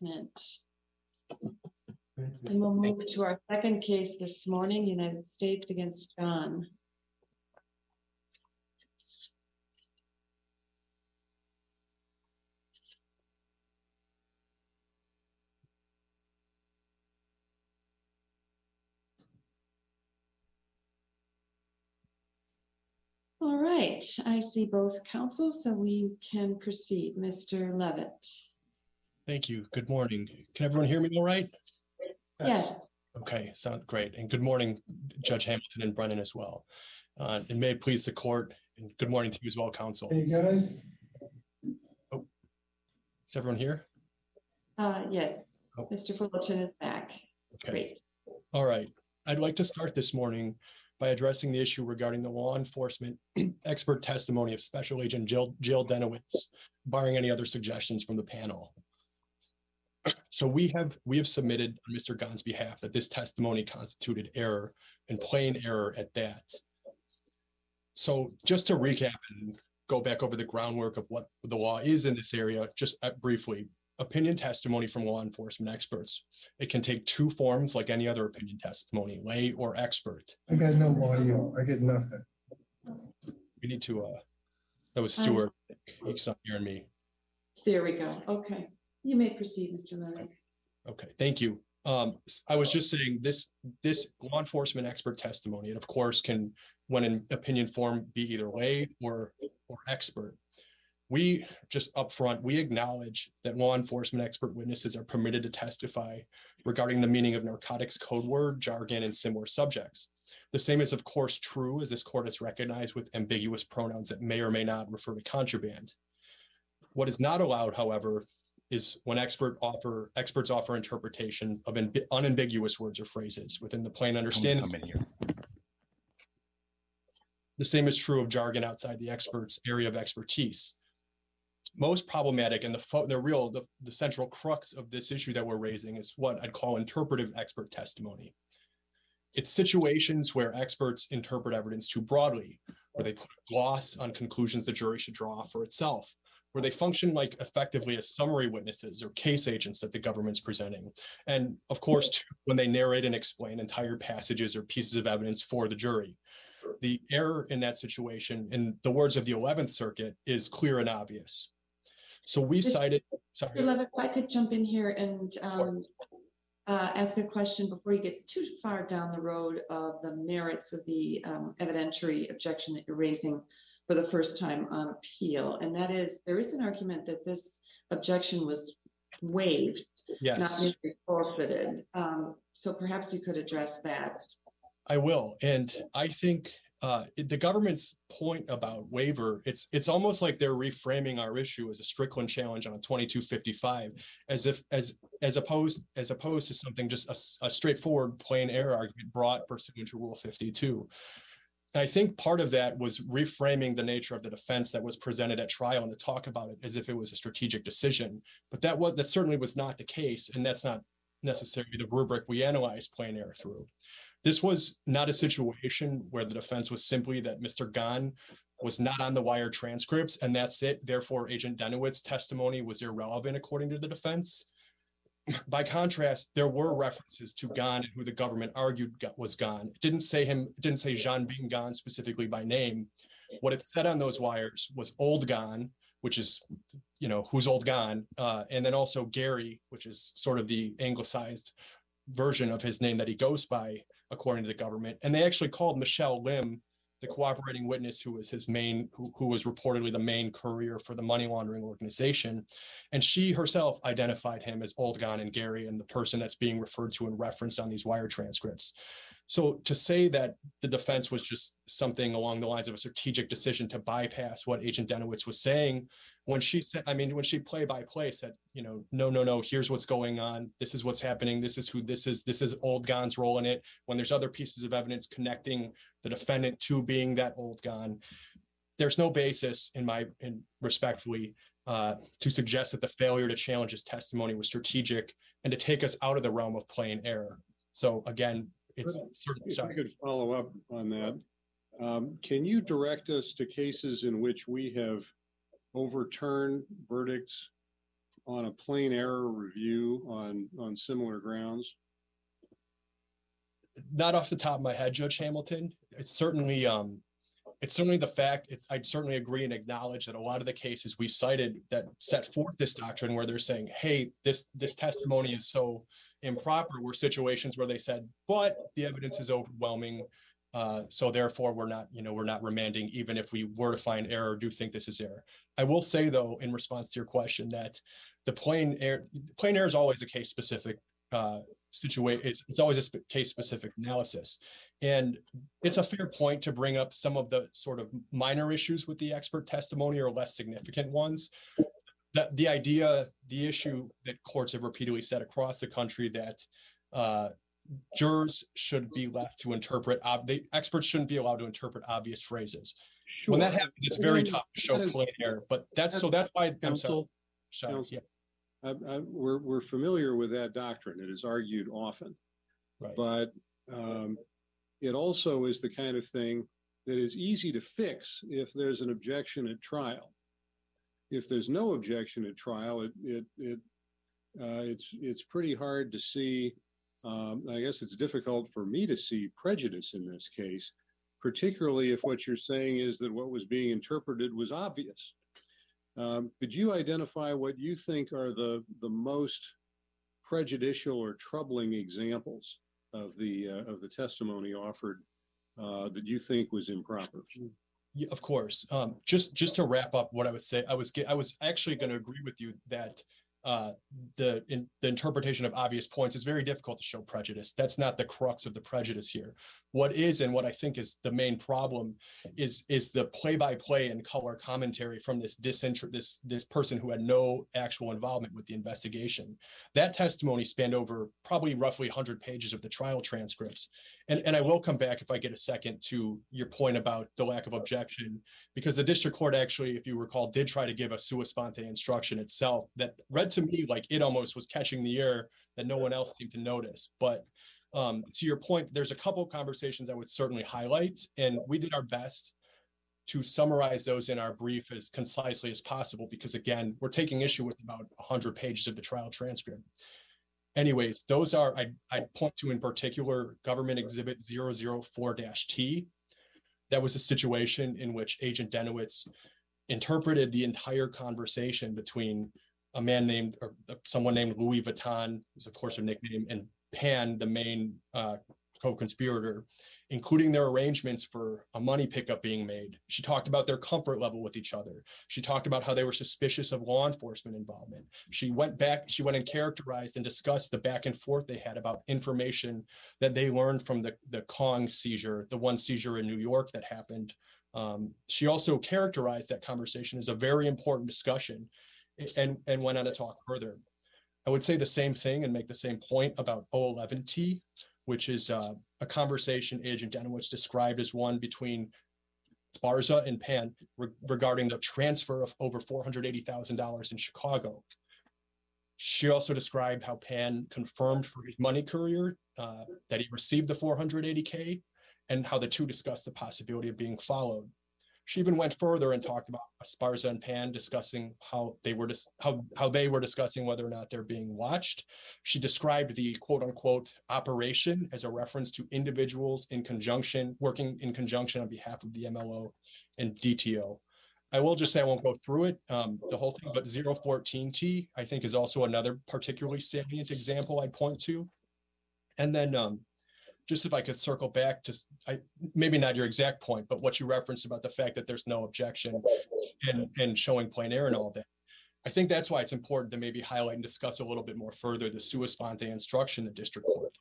enforcement. And we'll move to our second case this morning, United States against John. All right, I see both counsel, so we can proceed. Mr. Levitt. Thank you. Good morning. Can everyone hear me all right? Yes. Okay, sounds great. And good morning, Judge Hamilton and Brennan as well. And may it please the court, and good morning to you as well, counsel. Hey, guys. Oh, is everyone here? Yes, Mr. Fullerton is back. Okay. Great. All right. I'd like to start this morning by addressing the issue regarding the law enforcement expert testimony of Special Agent Jill Denowitz, barring any other suggestions from the panel. So we have submitted on Mr. Gahn's behalf that this testimony constituted error, and plain error at that. So just to recap and go back over the groundwork of what the law is in this area, just briefly, opinion testimony from law enforcement experts. It can take two forms like any other opinion testimony, lay or expert. I got no audio. I get nothing. We need to, that was Stuart. He's not hearing me. There we go. Okay. You may proceed, Mr. Levitt. Okay, thank you. I was just saying this law enforcement expert testimony, and of course can, when in opinion form, be either lay or expert. We just upfront, we acknowledge that law enforcement expert witnesses are permitted to testify regarding the meaning of narcotics code word, jargon, and similar subjects. The same is, of course, true as this court has recognized with ambiguous pronouns that may or may not refer to contraband. What is not allowed, however, is when experts offer interpretation of unambiguous words or phrases within the plain understanding. The same is true of jargon outside the expert's area of expertise. Most problematic and the central crux of this issue that we're raising is what I'd call interpretive expert testimony. It's situations where experts interpret evidence too broadly, where they put a gloss on conclusions the jury should draw for itself, where they function like effectively as summary witnesses or case agents that the government's presenting. And of course, too, when they narrate and explain entire passages or pieces of evidence for the jury. The error in that situation, in the words of the 11th Circuit, is clear and obvious. So we cited, sorry. Mr. Levitt, if I could jump in here and ask a question before you get too far down the road of the merits of the evidentiary objection that you're raising for the first time on appeal. And that is, there is an argument that this objection was waived, yes, not merely forfeited. So perhaps you could address that. I will. And I think the government's point about waiver, it's almost like they're reframing our issue as a Strickland challenge on a 2255, as opposed to something just a straightforward plain error argument brought pursuant to Rule 52. And I think part of that was reframing the nature of the defense that was presented at trial and to talk about it as if it was a strategic decision. But that certainly was not the case, and that's not necessarily the rubric we analyze plain error through. This was not a situation where the defense was simply that Mr. Gahn was not on the wire transcripts and that's it. Therefore, Agent Denowitz's testimony was irrelevant according to the defense. By contrast, there were references to Gahn and who the government argued was Gahn. It didn't say Jean-Bing Gahn specifically by name. What it said on those wires was Old Gahn, which is, who's Old Gahn, and then also Gary, which is sort of the anglicized version of his name that he goes by, according to the government. And they actually called Michelle Lim, the cooperating witness who was who was reportedly the main courier for the money laundering organization. And she herself identified him as Old Gahn and Gary and the person that's being referred to and referenced on these wire transcripts. So to say that the defense was just something along the lines of a strategic decision to bypass what Agent Denowitz was saying, when she play by play said, no, here's what's going on. This is what's happening. This is who this is. This is Old Gahn's role in it. When there's other pieces of evidence connecting the defendant to being that Old Gahn, there's no basis respectfully to suggest that the failure to challenge his testimony was strategic and to take us out of the realm of plain error. So again, it's if I could follow up on that. Can you direct us to cases in which we have overturned verdicts on a plain error review on similar grounds? Not off the top of my head, Judge Hamilton. It's certainly the fact. I'd certainly agree and acknowledge that a lot of the cases we cited that set forth this doctrine, where they're saying, "Hey, this testimony is so improper," were situations where they said, "But the evidence is overwhelming, so therefore we're not remanding, even if we were to find error, do think this is error." I will say, though, in response to your question, that the plain error is always a case specific situation. It's always a case specific analysis, and it's a fair point to bring up some of the sort of minor issues with the expert testimony, or less significant ones. The issue that courts have repeatedly said across the country, that jurors should be left to interpret, the experts shouldn't be allowed to interpret obvious phrases. Sure. When that happens, it's very tough to show plain error, but that's why I'm sorry. Yeah. We're familiar with that doctrine. It is argued often, right. But it also is the kind of thing that is easy to fix if there's an objection at trial. If there's no objection at trial, it's pretty hard to see. I guess it's difficult for me to see prejudice in this case, particularly if what you're saying is that what was being interpreted was obvious. Could you identify what you think are the most prejudicial or troubling examples of the testimony offered that you think was improper? Yeah, of course. Just to wrap up what I would say, I was actually going to agree with you that the interpretation of obvious points is very difficult to show prejudice. That's not the crux of the prejudice here. What is, and what I think is the main problem, is the play-by-play and color commentary from this person who had no actual involvement with the investigation. That testimony spanned over probably roughly 100 pages of the trial transcripts. And I will come back, if I get a second, to your point about the lack of objection, because the district court actually, if you recall, did try to give a sua sponte instruction itself that read to me like it almost was catching the air that no one else seemed to notice. But to your point, there's a couple of conversations I would certainly highlight, and we did our best to summarize those in our brief as concisely as possible, because again, we're taking issue with about 100 pages of the trial transcript. Anyways, those are, I'd point to in particular Government Exhibit 004-T. That was a situation in which Agent Denowitz interpreted the entire conversation between someone named Louis Vuitton, who's of course a nickname, and Pan, the main co-conspirator, including their arrangements for a money pickup being made. She talked about their comfort level with each other. She talked about how they were suspicious of law enforcement involvement. She went and characterized and discussed the back and forth they had about information that they learned from the Kong seizure, the one seizure in New York that happened. She also characterized that conversation as a very important discussion, and went on to talk further. I would say the same thing and make the same point about 011-T, which is a conversation Agent Denowitz described as one between Sparza and Pan regarding the transfer of over $480,000 in Chicago. She also described how Pan confirmed for his money courier that he received the $480K, and how the two discussed the possibility of being followed. She even went further and talked about Sparza and Pan discussing how they were discussing whether or not they're being watched. She described the quote unquote operation as a reference to individuals working in conjunction on behalf of the MLO and DTO. I will just say, I won't go through it, the whole thing, but 014-T, I think, is also another particularly salient example I'd point to. And then just if I could circle back to, maybe not your exact point, but what you referenced about the fact that there's no objection and showing plain error and all that. I think that's why it's important to maybe highlight and discuss a little bit more further the sua sponte instruction in the district court.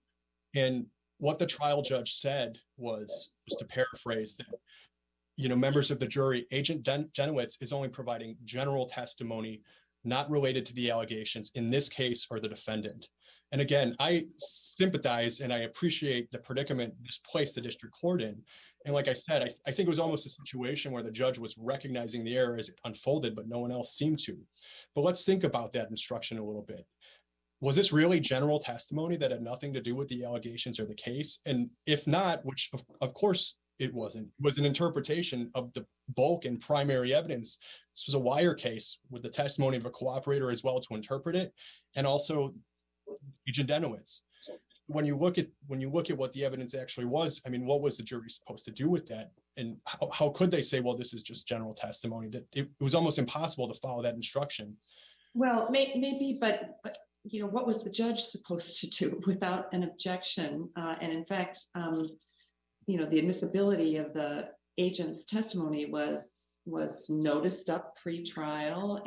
And what the trial judge said was, just to paraphrase, that, members of the jury, Agent Denowitz is only providing general testimony, not related to the allegations in this case or the defendant. And again, I sympathize and I appreciate the predicament this placed the district court in. And like I said, I think it was almost a situation where the judge was recognizing the error as it unfolded, but no one else seemed to. But let's think about that instruction a little bit. Was this really general testimony that had nothing to do with the allegations or the case? And if not, which of course it wasn't. It was an interpretation of the bulk and primary evidence. This was a wire case with the testimony of a cooperator as well to interpret it, and also Agent Denowitz. When you look at what the evidence actually was, I mean, what was the jury supposed to do with that? And how could they say, well, this is just general testimony? That it was almost impossible to follow that instruction. Well, maybe, but you know, what was the judge supposed to do without an objection? And in fact, you know, the admissibility of the agent's testimony was noticed up pre-trial,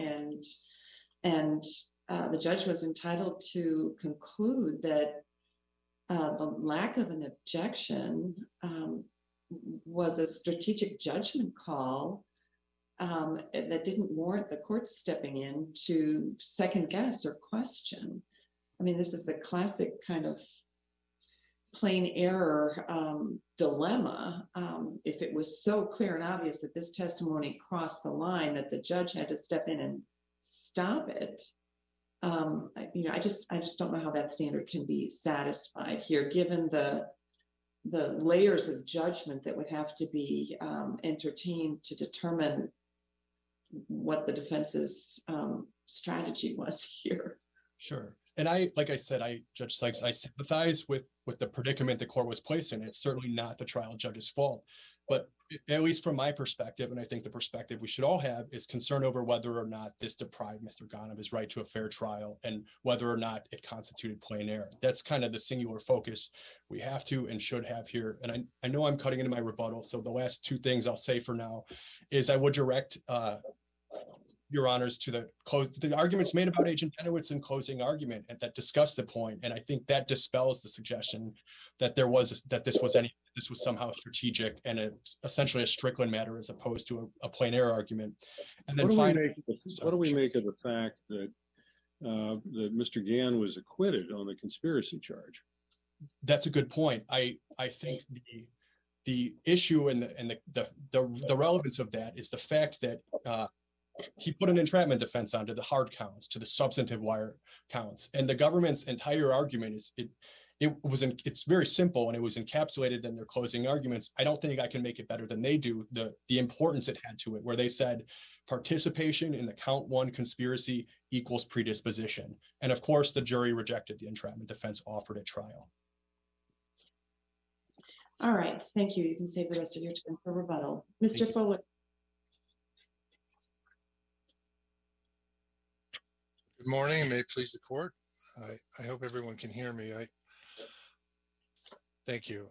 and the judge was entitled to conclude that the lack of an objection was a strategic judgment call that didn't warrant the court stepping in to second guess or question. I mean, this is the classic kind of plain error dilemma. If it was so clear and obvious that this testimony crossed the line that the judge had to step in and stop it, you know, I just don't know how that standard can be satisfied here, given the layers of judgment that would have to be entertained to determine what the defense's strategy was here. Sure. And like I said, Judge Sykes, I sympathize with the predicament the court was placed in. It's certainly not the trial judge's fault. But at least from my perspective, and I think the perspective we should all have, is concern over whether or not this deprived Mr. Gahn of his right to a fair trial and whether or not it constituted plain error. That's kind of the singular focus we have to and should have here. And I know I'm cutting into my rebuttal, so the last two things I'll say for now is I would direct Your Honors to the arguments made about Agent Denowitz in closing argument and that discuss the point. And I think that dispels the suggestion that this was somehow strategic and essentially a Strickland matter as opposed to a plain error argument. And then what do we make of the fact that that Mr. Gahn was acquitted on the conspiracy charge? That's a good point. I think the issue and the relevance of that is the fact that he put an entrapment defense onto the hard counts, to the substantive wire counts, and the government's entire argument is it's very simple, and it was encapsulated in their closing arguments. I don't think I can make it better than they do. The importance it had to it, where they said participation in the count one conspiracy equals predisposition, and of course the jury rejected the entrapment defense offered at trial. All right, thank you. You can save the rest of your time for rebuttal, Mr. Fuller. Good morning, and may it please the court. I hope everyone can hear me. Thank you.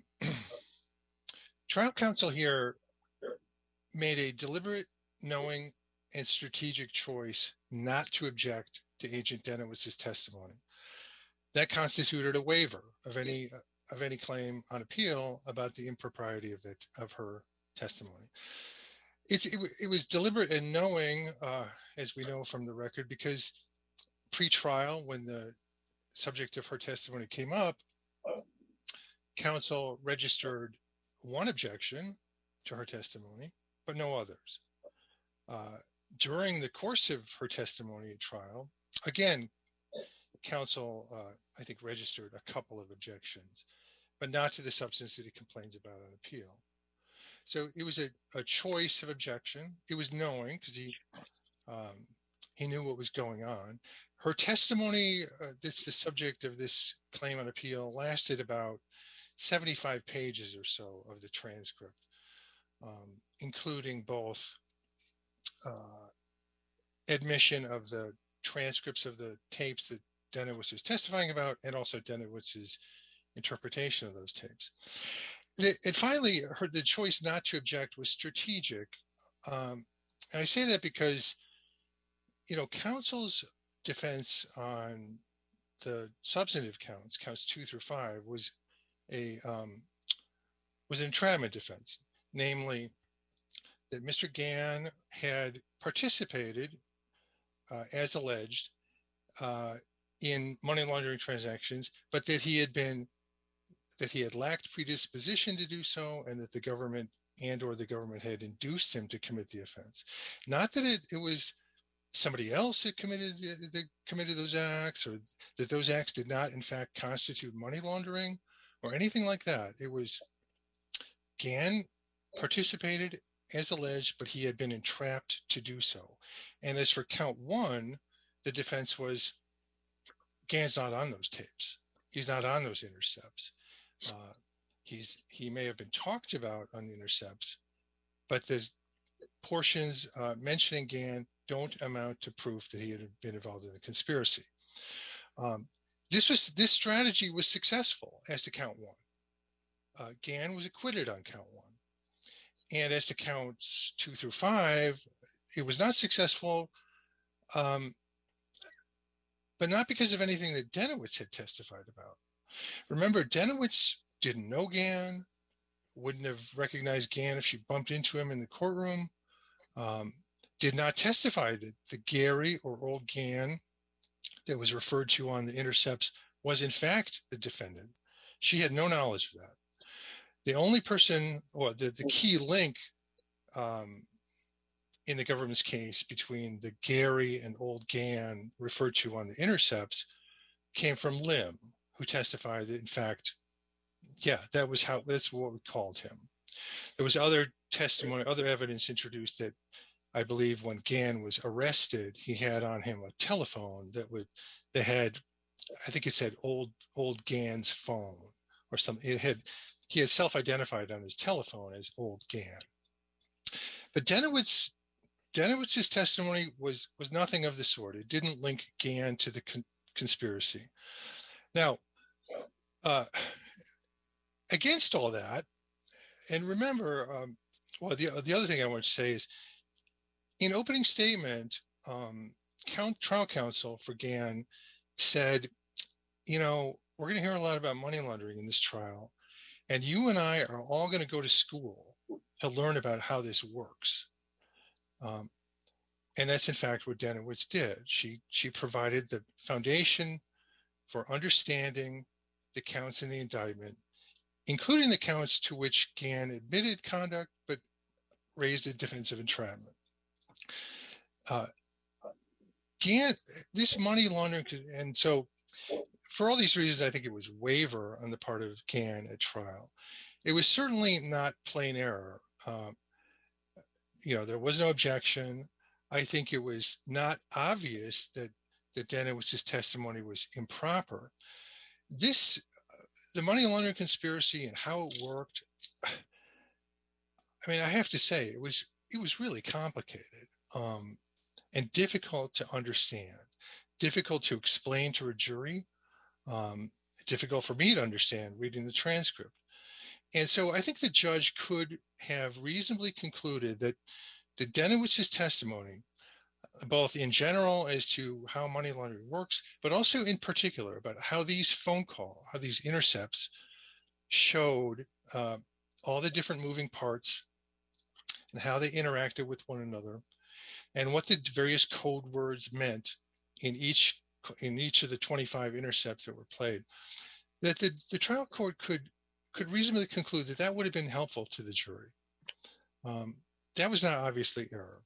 Trial counsel here made a deliberate, knowing, and strategic choice not to object to Agent Denowitz's testimony. That constituted a waiver of any claim on appeal about the impropriety of her testimony. It was deliberate and knowing, as we know from the record, because pre-trial, when the subject of her testimony came up, counsel registered one objection to her testimony, but no others. During the course of her testimony at trial, again, counsel, I think, registered a couple of objections, but not to the substance that he complains about on appeal. So it was a choice of objection. It was knowing, because he knew what was going on. Her testimony, that's the subject of this claim on appeal, lasted about 75 pages or so of the transcript, including both admission of the transcripts of the tapes that Denowitz was testifying about, and also Denowitz's interpretation of those tapes. And finally, the choice not to object was strategic. And I say that because, counsel's defense on the substantive counts 2 through 5, was an entrapment defense, namely that Mr. Gahn had participated, as alleged, in money laundering transactions, but that he had lacked predisposition to do so, and that the government or the government had induced him to commit the offense. Not that it was somebody else that committed those acts, or that those acts did not in fact constitute money laundering or anything like that. It was Gann participated as alleged, but he had been entrapped to do so. And as for count 1, the defense was Gann's not on those tapes. He's not on those intercepts. He may have been talked about on the intercepts, but the portions mentioning Gann don't amount to proof that he had been involved in the conspiracy. This strategy was successful as to count 1. Gann was acquitted on count 1. And as to counts 2 through 5, it was not successful, but not because of anything that Denowitz had testified about. Remember, Denowitz didn't know Gann, wouldn't have recognized Gann if she bumped into him in the courtroom, did not testify that the Gary or old Gann that was referred to on the intercepts was in fact the defendant. She had no knowledge of that. The only person, or the key link in the government's case between the Gary and old Gann referred to on the intercepts came from Lim, who testified that in fact, yeah, that's what we called him. There was other testimony, other evidence introduced that I believe when Gann was arrested, he had on him a telephone that had, I think it said old Gann's phone or something. He had self-identified on his telephone as old Gann. But Denowitz's testimony was nothing of the sort. It didn't link Gann to the conspiracy. Now, against all that, and remember, the other thing I want to say is, in opening statement, trial counsel for Gann said, we're going to hear a lot about money laundering in this trial, and you and I are all going to go to school to learn about how this works. And that's in fact what Denowitz did. She provided the foundation for understanding the counts in the indictment, including the counts to which Gann admitted conduct, but raised a defense of entrapment. Gann, this money laundering, and so for all these reasons, I think it was waiver on the part of Gann at trial. It was certainly not plain error. There was no objection. I think it was not obvious that Denowitz's testimony was improper. The money laundering conspiracy and how it worked, I have to say, it was really complicated and difficult to understand, difficult to explain to a jury, difficult for me to understand reading the transcript. And so I think the judge could have reasonably concluded that Denowitz's testimony, both in general as to how money laundering works, but also in particular about how these how these intercepts showed all the different moving parts and how they interacted with one another, and what the various code words meant in each of the 25 intercepts that were played, that the trial court could reasonably conclude that would have been helpful to the jury. That was not obviously error.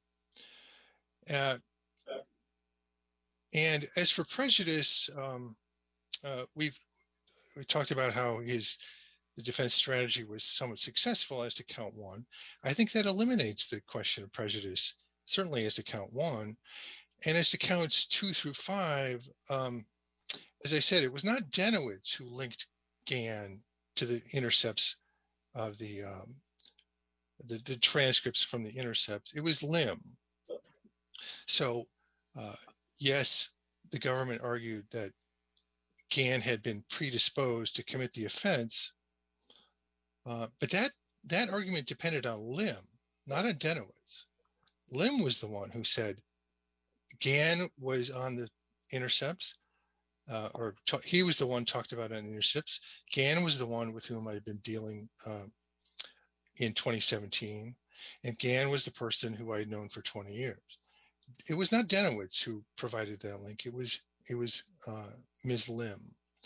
And as for prejudice, we talked about how the defense strategy was somewhat successful as to count 1. I think that eliminates the question of prejudice, certainly as to count 1. And as to counts 2 through 5, as I said, it was not Denowitz who linked Gann to the intercepts of the transcripts from the intercepts. It was Lim. So, yes, the government argued that Gann had been predisposed to commit the offense, but that argument depended on Lim, not on Denowitz. Lim was the one who said Gann was on the intercepts, he was the one talked about on the intercepts. Gann was the one with whom I had been dealing in 2017, and Gann was the person who I had known for 20 years. It was not Denowitz who provided that link. It was Ms. Lim.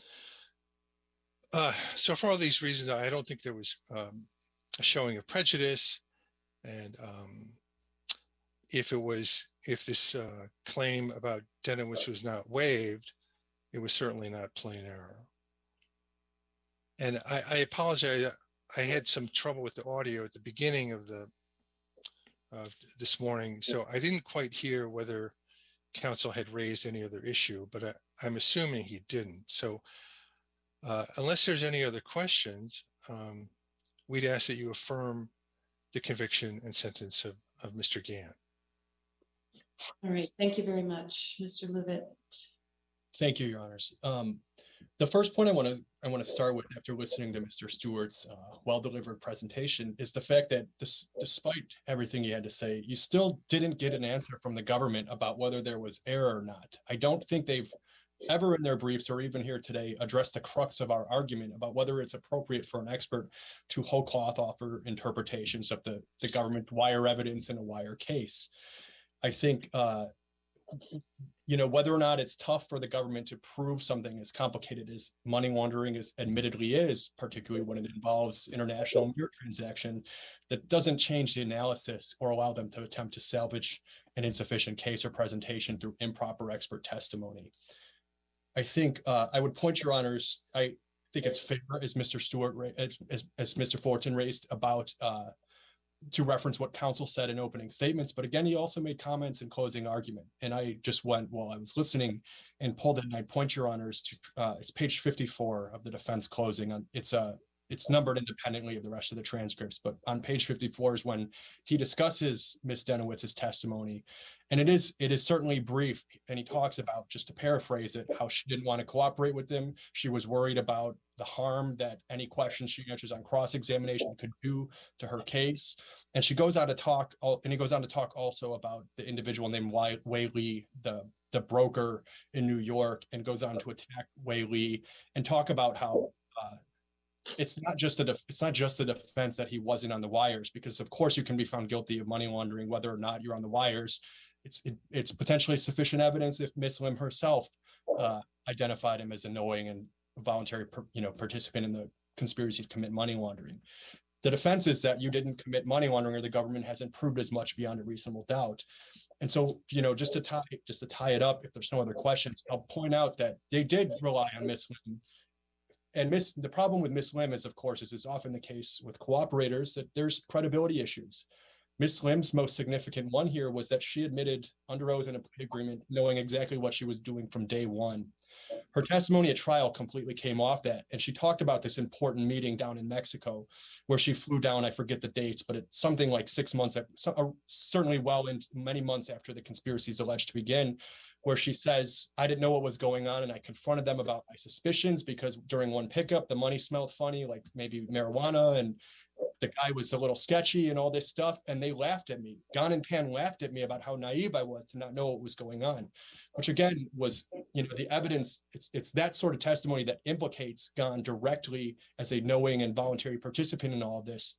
So for all these reasons, I don't think there was a showing of prejudice, and if this claim about Denowitz was not waived, it was certainly not plain error. And I apologize. I had some trouble with the audio at the beginning of this morning, so I didn't quite hear whether counsel had raised any other issue, but I'm assuming he didn't. So unless there's any other questions, we'd ask that you affirm the conviction and sentence of Mr. Gant. All right. Thank you very much, Mr. Levitt. Thank you, Your Honors. The first point I want to start with after listening to Mr. Stewart's well-delivered presentation is the fact that despite everything he had to say, you still didn't get an answer from the government about whether there was error or not. I don't think they've ever in their briefs or even here today addressed the crux of our argument about whether it's appropriate for an expert to whole cloth offer interpretations of the government wire evidence in a wire case. I think whether or not it's tough for the government to prove something as complicated as money laundering is admittedly is, particularly when it involves international mirror transaction, that doesn't change the analysis or allow them to attempt to salvage an insufficient case or presentation through improper expert testimony. I think I would point, Your Honors, I think it's fair, as Mr. Stewart, as Mr. Fullerton raised about to reference what counsel said in opening statements. But again, he also made comments in closing argument. And I just went while I was listening and pulled it, and I'd point, Your Honors, to it's page 54 of the defense closing. It's numbered independently of the rest of the transcripts, but on page 54 is when he discusses Ms. Denowitz's testimony. And it is certainly brief. And he talks about, just to paraphrase it, how she didn't want to cooperate with him. She was worried about the harm that any questions she answers on cross-examination could do to her case. And she goes on to talk, and he goes on to talk also about the individual named Wei Li, the broker in New York, and goes on to attack Wei Li and talk about how it's not just the defense that he wasn't on the wires, because of course you can be found guilty of money laundering whether or not you're on the wires. It's potentially sufficient evidence if Ms. Lim herself identified him as a knowing and voluntary participant in the conspiracy to commit money laundering. The defense is that you didn't commit money laundering, or the government hasn't proved as much beyond a reasonable doubt. And so, just to tie it up, if there's no other questions, I'll point out that they did rely on Ms. Lim. And the problem with Ms. Lim is, of course, as is often the case with cooperators, that there's credibility issues. Ms. Lim's most significant one here was that she admitted under oath in a plea agreement, knowing exactly what she was doing from day one. Her testimony at trial completely came off that. And she talked about this important meeting down in Mexico where she flew down, I forget the dates, but it's something like 6 months, certainly well into many months after the conspiracy is alleged to begin, where she says, I didn't know what was going on. And I confronted them about my suspicions because during one pickup, the money smelled funny, like maybe marijuana, and the guy was a little sketchy and all this stuff. And they laughed at me. Gan and Pan laughed at me about how naive I was to not know what was going on, which again was, the evidence. It's that sort of testimony that implicates Gan directly as a knowing and voluntary participant in all of this.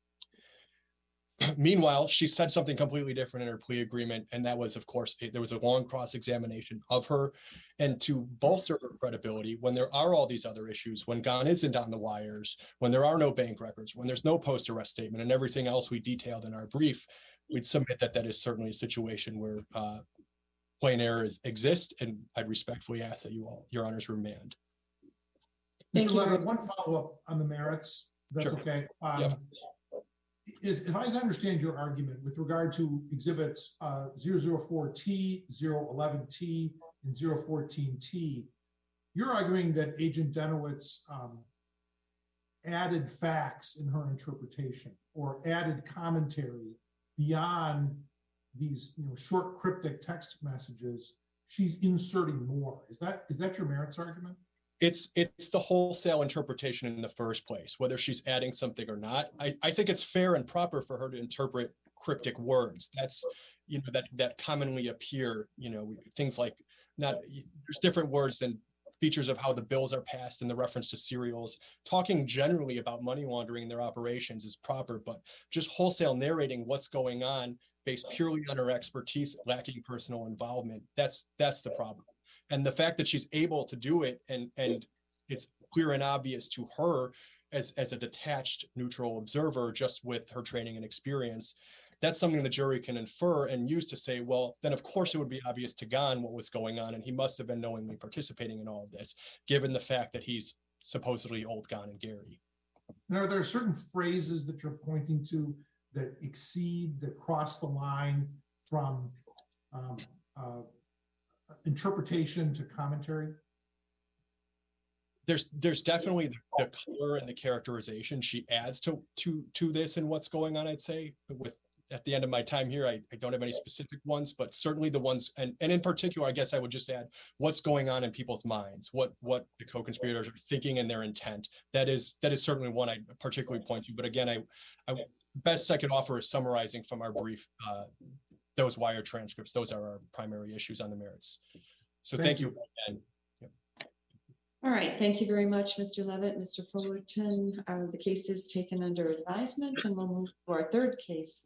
Meanwhile, she said something completely different in her plea agreement. And that was, of course, there was a long cross-examination of her. And to bolster her credibility, when there are all these other issues, when Gan isn't on the wires, when there are no bank records, when there's no post-arrest statement and everything else we detailed in our brief, we'd submit that is certainly a situation where plain error exists. And I'd respectfully ask that Your Honors, remand. Thank Mr. you. Levitt, one follow-up on the merits. That's Sure. okay. Yeah. If I understand your argument with regard to exhibits 004T, 011T, and 014T, you're arguing that Agent Denowitz added facts in her interpretation or added commentary beyond these short cryptic text messages. She's inserting more. Is that your merits argument? It's the wholesale interpretation in the first place, whether she's adding something or not. I think it's fair and proper for her to interpret cryptic words. That's, that commonly appear, things like there's different words and features of how the bills are passed and the reference to serials. Talking generally about money laundering in their operations is proper, but just wholesale narrating what's going on based purely on her expertise, lacking personal involvement, that's the problem. And the fact that she's able to do it and it's clear and obvious to her as a detached neutral observer, just with her training and experience, that's something the jury can infer and use to say, well, then of course it would be obvious to Gan what was going on. And he must have been knowingly participating in all of this, given the fact that he's supposedly old Gan and Gary. And are there certain phrases that you're pointing to that exceed, that cross the line from interpretation to commentary? There's definitely the color and the characterization she adds to this and what's going on. I'd say with at the end of my time here, I don't have any specific ones, but certainly the ones, and in particular, I guess I would just add what's going on in people's minds, what the co-conspirators are thinking and their intent. That is certainly one I particularly point to. But again, I best I could offer is summarizing from our brief, those wire transcripts. Those are our primary issues on the merits. So thank you again. All right. Thank you very much, Mr. Levitt, Mr. Fullerton. The case is taken under advisement, and we'll move to our third case.